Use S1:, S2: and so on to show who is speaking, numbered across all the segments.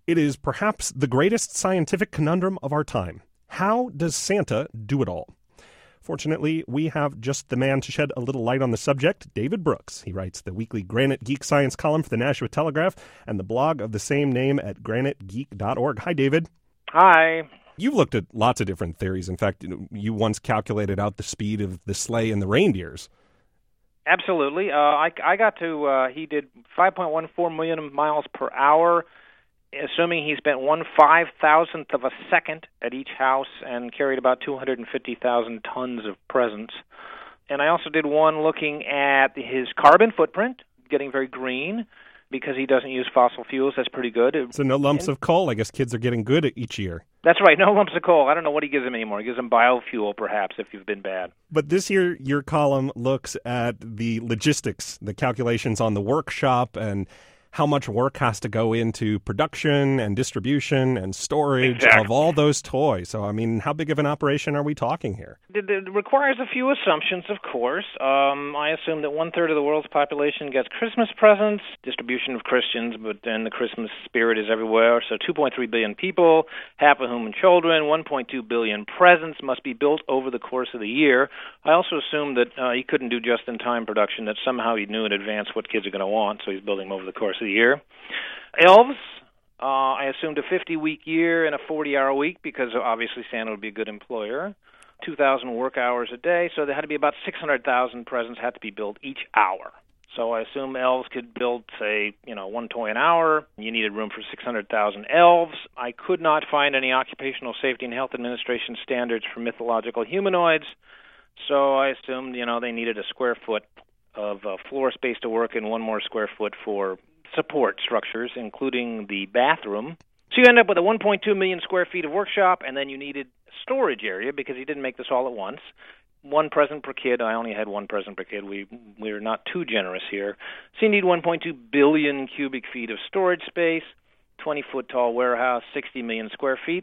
S1: It is perhaps the greatest scientific conundrum of our time. How does Santa do it all? Fortunately, we have just the man to shed a little light on the subject, David Brooks. He writes the weekly Granite Geek Science column for the Nashua Telegraph and the blog of the same name at granitegeek.org. Hi, David.
S2: Hi.
S1: You've looked at lots of different theories. In fact, you once calculated out the speed of the sleigh and the reindeers.
S2: Absolutely. I got to, he did 5.14 million miles per hour, assuming he spent 1/5,000th of a second at each house and carried about 250,000 tons of presents. And I also did one looking at his carbon footprint, getting very green, because he doesn't use fossil fuels. That's pretty good.
S1: So no lumps of coal. I guess kids are getting good each year.
S2: That's right, no lumps of coal. I don't know what he gives them anymore. He gives them biofuel, perhaps, if you've been bad.
S1: But this year, your column looks at the logistics, the calculations on the workshop, and how much work has to go into production and distribution and storage of all those toys. So, I mean, how big of an operation are we talking here?
S2: It requires a few assumptions, of course. I assume that 1/3 of the world's population gets Christmas presents, distribution of Christians, but then the Christmas spirit is everywhere. So 2.3 billion people, half of whom are children, 1.2 billion presents must be built over the course of the year. I also assume that he couldn't do just-in-time production, that somehow he knew in advance what kids are going to want, so he's building them over the course of the year. Elves, I assumed a 50-week year and a 40-hour week because obviously Santa would be a good employer. 2,000 work hours a day, so there had to be about 600,000 presents had to be built each hour. So I assume elves could build, say, one toy an hour. You needed room for 600,000 elves. I could not find any Occupational Safety and Health Administration standards for mythological humanoids, so I assumed, they needed a square foot of floor space to work in, one more square foot for support structures, including the bathroom. So you end up with a 1.2 million square feet of workshop, and then you needed storage area because he didn't make this all at once. One present per kid. I only had one present per kid. We're not too generous here. So you need 1.2 billion cubic feet of storage space, 20-foot tall warehouse, 60 million square feet.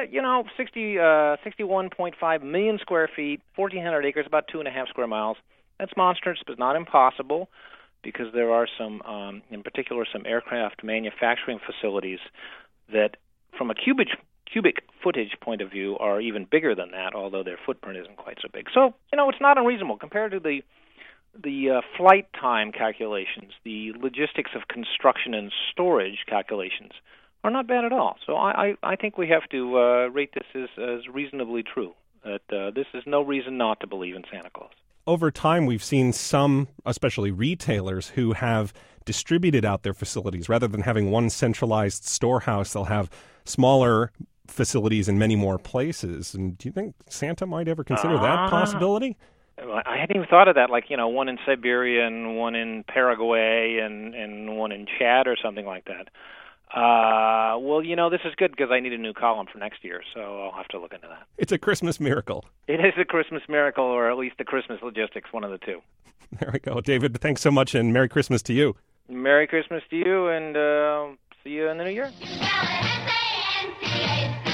S2: 61.5 million square feet, 1,400 acres, about 2.5 square miles. That's monstrous, but not impossible, because there are some, in particular, some aircraft manufacturing facilities that, from a cubic footage point of view, are even bigger than that, although their footprint isn't quite so big. So, it's not unreasonable compared to the flight time calculations. The logistics of construction and storage calculations are not bad at all. So I think we have to rate this as reasonably true, that this is no reason not to believe in Santa Claus.
S1: Over time, we've seen some, especially retailers, who have distributed out their facilities. Rather than having one centralized storehouse, they'll have smaller facilities in many more places. And do you think Santa might ever consider that possibility?
S2: I hadn't even thought of that, one in Siberia and one in Paraguay and one in Chad or something like that. This is good because I need a new column for next year, so I'll have to look into that.
S1: It's a Christmas miracle.
S2: It is a Christmas miracle, or at least a Christmas logistics, one of the two.
S1: There we go. David, thanks so much, and Merry Christmas to you.
S2: Merry Christmas to you, and see you in the new year.